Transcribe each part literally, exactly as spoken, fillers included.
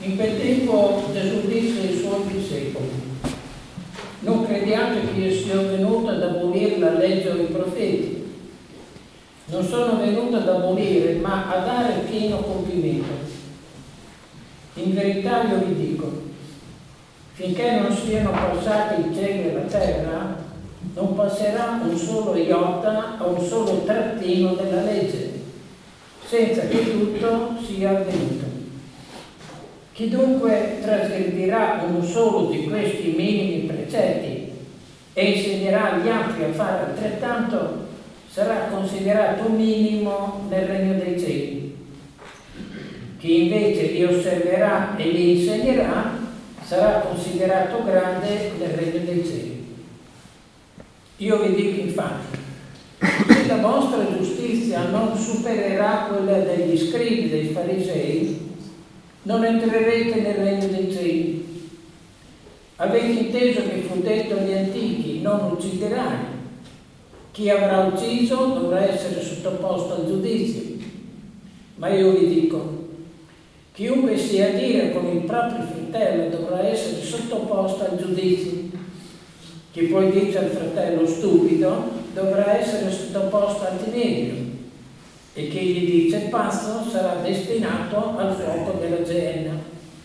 In quel tempo Gesù disse ai suoi discepoli: non crediate che io sia venuto ad abolire la legge o i profeti. Non sono venuto ad abolire, ma a dare pieno compimento. In verità io vi dico, finché non siano passati il cielo e la terra, non passerà un solo iota o un solo trattino della legge, senza che tutto sia avvenuto. Chi dunque trasgredirà uno solo di questi minimi precetti e insegnerà agli altri a fare altrettanto, sarà considerato minimo nel regno dei cieli. Chi invece li osserverà e li insegnerà sarà considerato grande nel regno dei cieli. Io vi dico infatti, se la vostra giustizia non supererà quella degli scribi, dei farisei, non entrerete nel regno dei cieli. Avete inteso che fu detto agli antichi: non ucciderai. Chi avrà ucciso dovrà essere sottoposto al giudizio. Ma io vi dico, chiunque sia a dire con il proprio fratello dovrà essere sottoposto al giudizio. Chi poi dice al fratello stupido dovrà essere sottoposto al tinedio, e chi gli dice pazzo sarà destinato al fuoco della Geenna.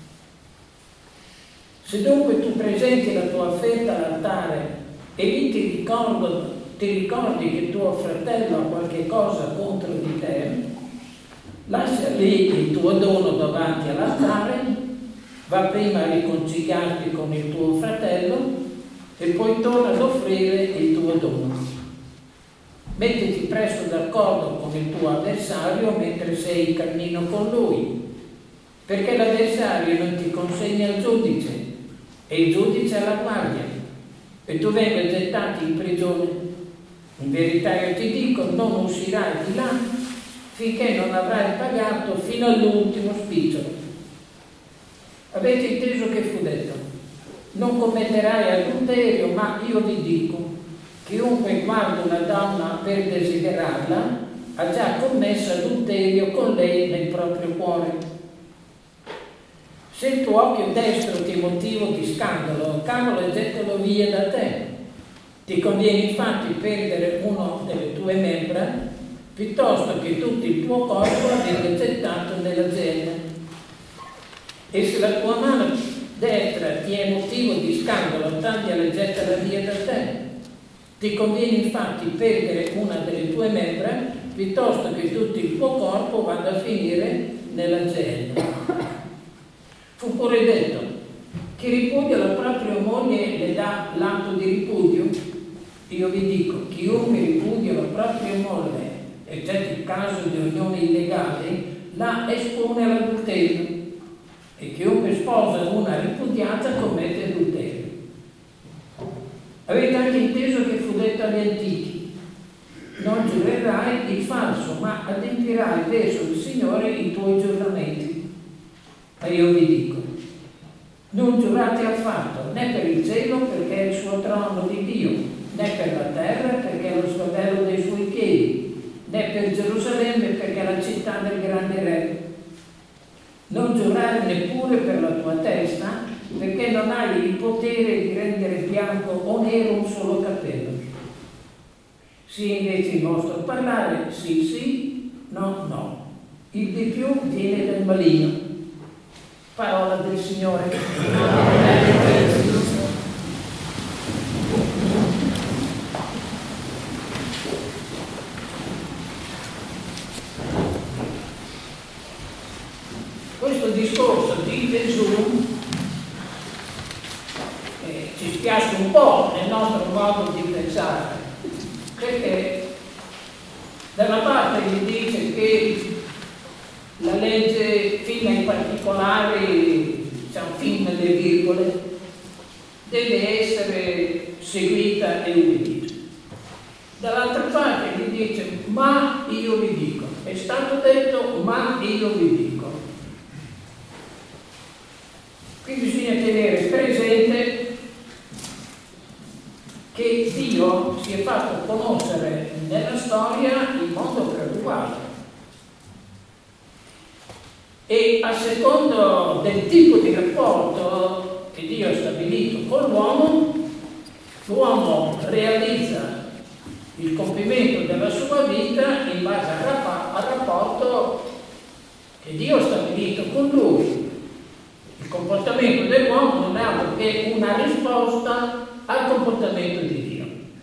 Se dunque tu presenti la tua offerta all'altare e lì ti ricordo ti ricordi che tuo fratello ha qualche cosa contro di te, lascia lì il tuo dono davanti all'altare, va prima a riconciliarti con il tuo fratello e poi torna ad offrire il tuo dono. Mettiti presto d'accordo con il tuo avversario mentre sei in cammino con lui, perché l'avversario non ti consegna al giudice e il giudice alla guardia, e tu venga gettato in prigione. In verità io ti dico, non uscirai di là finché non avrai pagato fino all'ultimo spicciolo. Avete inteso che fu detto: non commetterai adulterio, ma io vi dico, chiunque guarda una donna per desiderarla ha già commesso adulterio con lei nel proprio cuore. Se il tuo occhio destro ti motivo di scandalo, cavolo e gettalo via da te. Ti conviene infatti perdere uno delle tue membra piuttosto che tutto il tuo corpo venga gettato nella Geenna. E se la tua mano destra ti è motivo di scandalo, tagliala e gettala via da te. Ti conviene infatti perdere una delle tue membra piuttosto che tutto il tuo corpo vada a finire nella Geenna. Fu pure detto: chi ripudia la propria moglie le dà l'atto di ripudio. Io vi dico, chiunque ripudia la propria moglie, eccetto il caso di unione illegale, la espone all'adulterio, e chiunque sposa una ripudiata commette adulterio. Avete anche inteso che fu detto agli antichi: non giurerai il falso, ma adempirai verso il Signore i tuoi giuramenti. Ma io vi dico, non giurate affatto, né per il cielo perché è il suo trono di Dio, né per la terra perché è lo sgabello dei suoi piedi, né per Gerusalemme perché è la città del grande re. Non giurare neppure per la tua testa, perché non hai il potere di rendere bianco o nero un solo capello. Sì invece il vostro parlare, sì sì, no no. Il di più viene dal maligno. Parola del Signore. Questo discorso di Gesù eh, ci spiace un po' nel nostro modo di pensare, perché da una parte gli dice che la legge, fino in particolare, diciamo, fino alle virgole, deve essere seguita e ubbidita. Dall'altra parte gli dice: ma io vi dico, è stato detto ma io vi dico. Qui bisogna tenere presente che Dio si è fatto conoscere nella storia in modo graduale. E E a secondo del tipo di rapporto che Dio ha stabilito con l'uomo, l'uomo realizza il compimento della sua vita in base al, rap- al rapporto che Dio ha stabilito con lui. Il comportamento dell'uomo non è altro che una risposta al comportamento di Dio.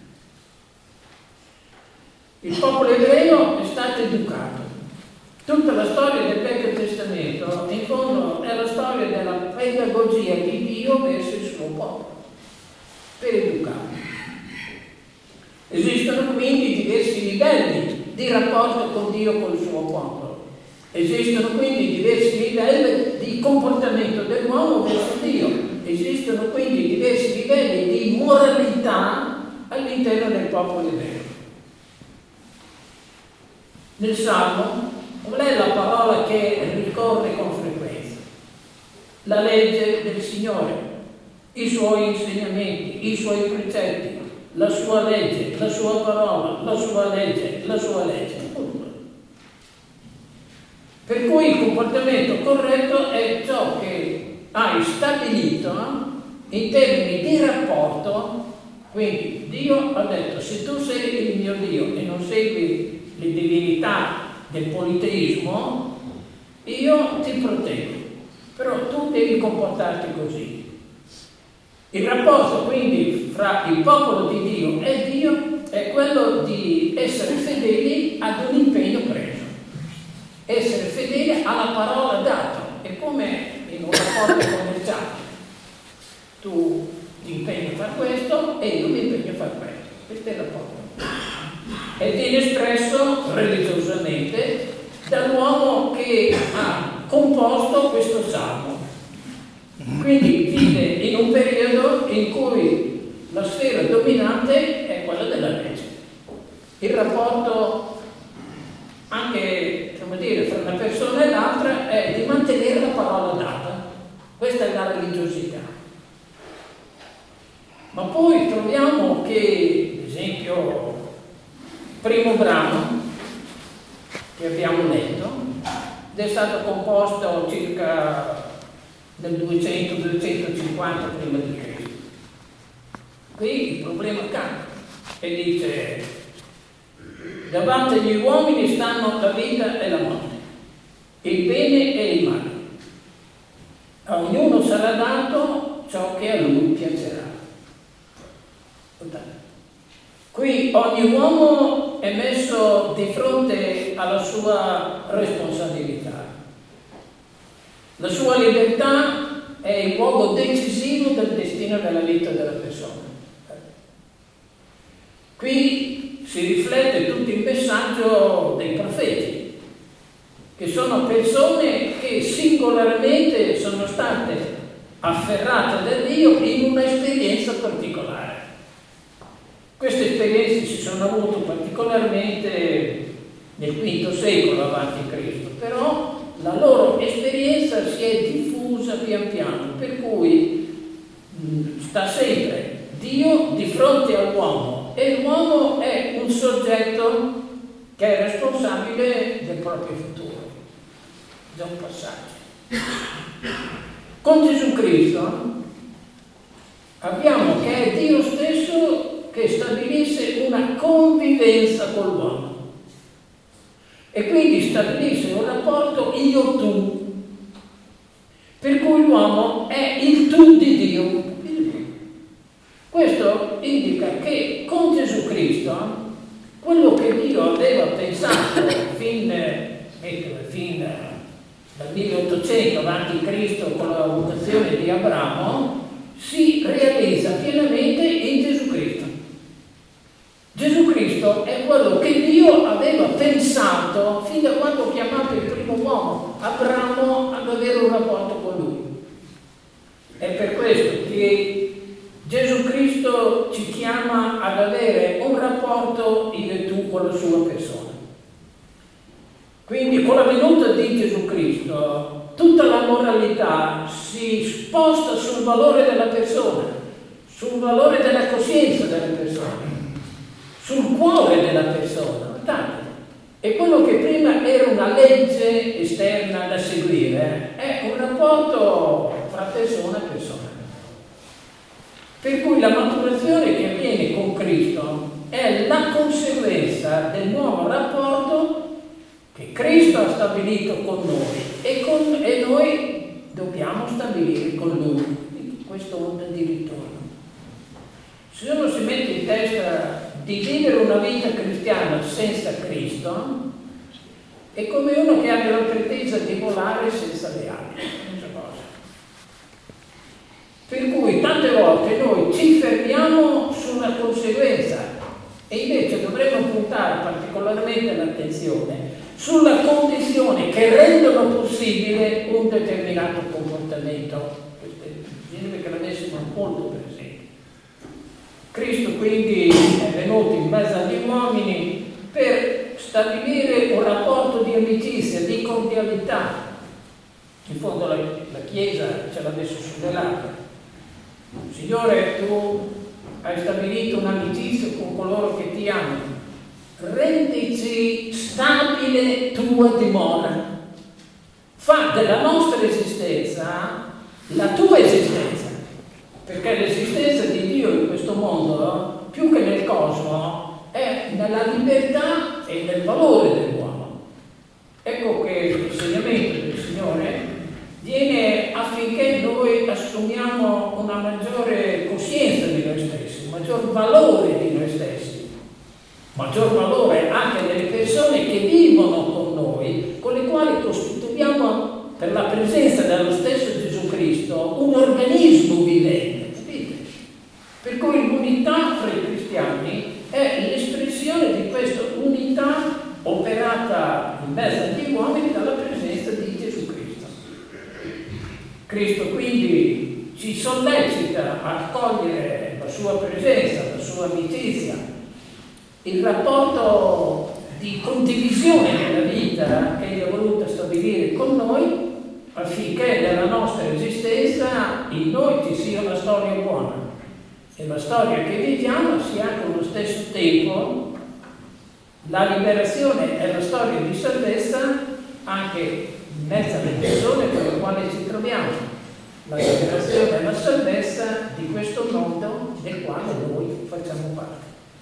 Il popolo ebreo è stato educato. Tutta la storia del Vecchio Testamento, in fondo, è la storia della pedagogia di Dio verso il suo popolo, per educarlo. Esistono quindi diversi livelli di rapporto con Dio, con il suo popolo. Esistono quindi diversi livelli di comportamento dell'uomo verso Dio. Esistono quindi diversi livelli di moralità all'interno del popolo ebreo. Nel Salmo, qual è la parola che ricorre con frequenza? La legge del Signore, i suoi insegnamenti, i suoi precetti, la sua legge, la sua parola, la sua legge, la sua legge. Per cui il comportamento corretto è ciò che hai stabilito in termini di rapporto. Quindi Dio ha detto: se tu sei il mio Dio e non segui le divinità del politeismo, io ti proteggo, però tu devi comportarti così. Il rapporto quindi fra il popolo di Dio e Dio è quello di essere fedeli ad un impegno preso, essere fedeli alla parola data. È come in un rapporto commerciale: tu ti impegni a fare questo e io mi impegno a fare questo. Questo è il rapporto. E viene espresso religiosamente dall'uomo che ha composto questo salmo. Quindi vive in un periodo in cui la sfera dominante è quella della legge. Il rapporto, anche, come dire, fra una persona e l'altra, è di mantenere la parola data. Questa è la religiosità. Ma poi troviamo che, ad esempio, primo brano che abbiamo letto ed è stato composto circa nel duecento duecentocinquanta prima di Cristo. Qui il problema cambia e dice: davanti agli uomini stanno la vita e la morte, il bene e il male. A ognuno sarà dato ciò che a lui piacerà. Qui ogni uomo è messo di fronte alla sua responsabilità. La sua libertà è il luogo decisivo del destino della vita della persona. Qui si riflette tutto il messaggio dei profeti, che sono persone che singolarmente sono state afferrate da Dio in una esperienza particolare. Queste esperienze si sono avute particolarmente nel quinto secolo avanti Cristo, però la loro esperienza si è diffusa pian piano, per cui mh, sta sempre Dio di fronte all'uomo e l'uomo è un soggetto che è responsabile del proprio futuro. Già un passaggio. Con Gesù Cristo abbiamo che è Dio stesso che stabilisse una convivenza con l'uomo e quindi stabilisse un rapporto io-tu, per cui l'uomo è il tu di Dio. Questo indica che con Gesù Cristo quello che Dio aveva pensato fin, fin dal milleottocento avanti Cristo con la vocazione di Abramo si realizza pienamente in Gesù Cristo. Gesù Cristo è quello che Dio aveva pensato fin da quando ha chiamato il primo uomo, Abramo, ad avere un rapporto con lui. È per questo che Gesù Cristo ci chiama ad avere un rapporto io e tu con la sua persona. Quindi con la venuta di Gesù Cristo tutta la moralità si sposta sul valore della persona, sul valore della coscienza della persona, sul cuore della persona, tanto. E quello che prima era una legge esterna da seguire è un rapporto fra persona e persona. Per cui la maturazione che avviene con Cristo è la conseguenza del nuovo rapporto che Cristo ha stabilito con noi e, con, e noi dobbiamo stabilire con Lui. Questo onda di ritorno. Se uno si mette in testa di vivere una vita cristiana senza Cristo, è come uno che abbia la pretesa di volare senza le ali. Cosa. Per cui tante volte noi ci fermiamo sulla conseguenza e invece dovremmo puntare particolarmente l'attenzione sulla condizione che rendono possibile un determinato comportamento. Bisognerebbe che l'avessimo molto presente. Cristo quindi è venuto in mezzo agli uomini per stabilire un rapporto di amicizia, di cordialità. In fondo la, la Chiesa ce l'ha messo sulle labbra. Signore, tu hai stabilito un'amicizia con coloro che ti amano. Rendici stabile tua dimora. Fa della nostra esistenza la tua esistenza. Perché l'esistenza di Dio in questo mondo, più che nel cosmo, è nella libertà e nel valore dell'uomo. Ecco che l'insegnamento del Signore viene affinché noi assumiamo una maggiore coscienza di noi stessi, un maggior valore di noi stessi, maggior valore anche delle persone che vivono con noi, con le quali costituiamo, per la presenza dello stesso Gesù Cristo, un organismo vivente, capite? Per cui l'unità fra i cristiani è l'espressione di questa unità operata in mezzo agli uomini dalla presenza di Gesù Cristo. Cristo quindi ci sollecita a cogliere la sua presenza, la sua amicizia, il rapporto di condivisione della vita che egli ha voluto stabilire con noi, affinché nella nostra esistenza in noi ci sia una storia buona e la storia che viviamo sia anche allo stesso tempo la liberazione e la storia di salvezza anche in mezzo alle persone con le quali ci troviamo, la liberazione e la salvezza di questo mondo del quale noi facciamo parte.